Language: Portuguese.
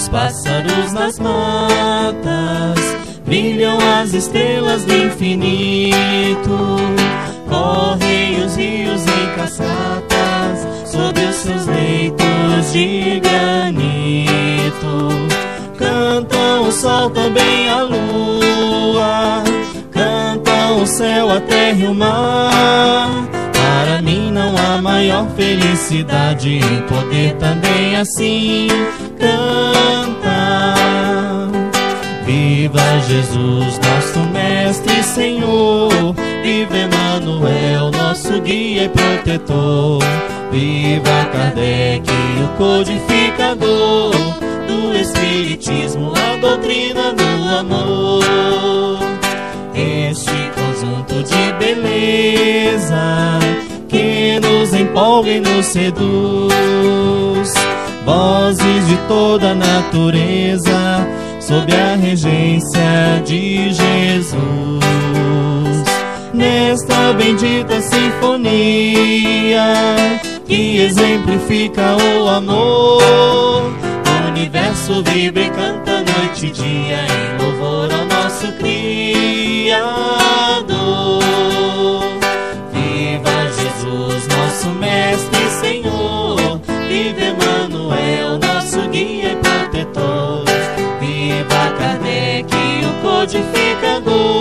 os pássaros nas matas, brilham as estrelas do infinito, correm os rios em cascatas sob os seus leitos de granito. Cantam o sol, também a lua, cantam o céu, a terra e o mar. Para mim não há maior felicidade em poder também assim cantar. Viva Jesus, nosso Mestre e Senhor, viva Emmanuel, nosso guia e protetor. Viva Kardec, o codificador do Espiritismo, a doutrina do amor. Este conjunto de beleza que nos empolga e nos seduz, vozes de toda a natureza sob a regência de Jesus. Nesta bendita sinfonia que exemplifica o amor, o universo vibra e canta noite e dia em louvor ao nosso Criador. Viva Jesus, nosso Mestre e Senhor, viva Emmanuel, nosso guia e protetor. Viva Kardec, o codificador